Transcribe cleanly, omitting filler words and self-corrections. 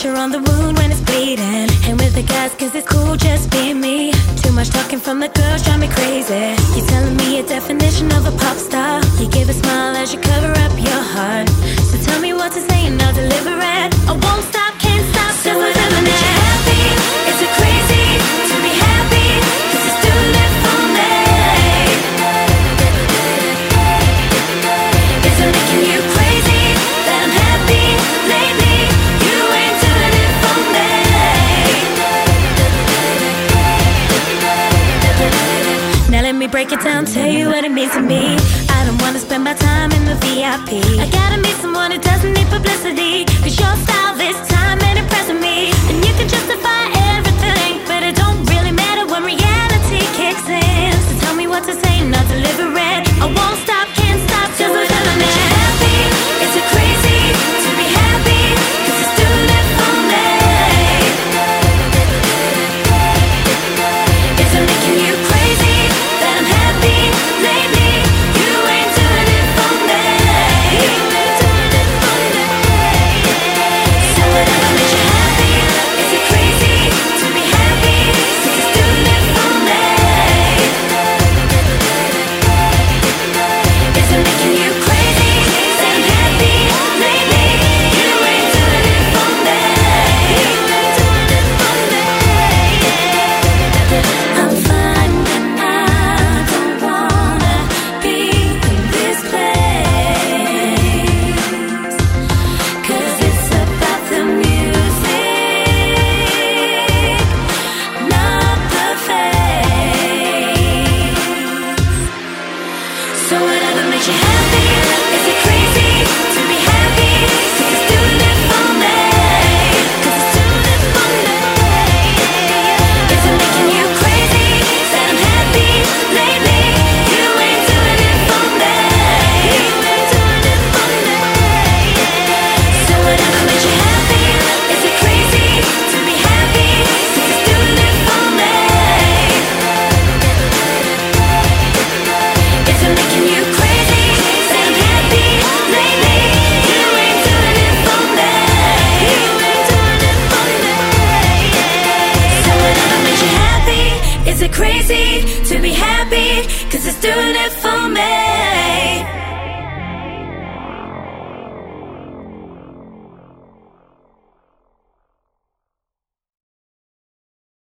pressure on the wound when it's bleeding. And with the guys, cause it's cool just being me. Too much talking from the girls drive me crazy. You're telling me a definition of a pop star. You give a smile as you cover up your heart. So tell me what to say and I'll deliver it. I won't stop, can't stop, so whatever makes you happy. Is it crazy to be happy? Cause it's doing it for me. Is it making you crazy that I'm happy lately? You ain't doing it for me. Now let me break it down, tell you what it means to me. I don't wanna spend my time in the VIP. I gotta meet someone who doesn't need publicity. Cause your style this time ain't impressing me. And you can justify everything, but it don't really matter when reality kicks in. So tell me what to say and I'll deliver it. I won't stop, can't stop, till whatever makes you happy. Is it crazy to be happy? Cause it's doing it for me. Is it making you crazy that I'm happy lately? You ain't doing it for me. You ain't doing it for me. So whatever makes you happy. Is it crazy to be happy? Cause it's doing it for me. Is it making you crazy that I'm happy lately? You ain't doing it for me. You ain't doing it for me. I'm fine when I don't wanna be in this place. Cause it's about the music, not the face. So whatever makes you happy. Is it crazy to be happy? Cause it's doing it for me. Cause it's doing it for me. Is it making you crazy that I'm happy lately? You ain't doing it for me. You ain't doing it for me. So whatever makes you happy. Is it crazy to be happy? Cause it's doing it for me. Is it making you crazy that I'm happy lately? You ain't doing it for me. You ain't doing it for me. So whatever makes you happy. Is it crazy to be happy? Cause it's doing it for me.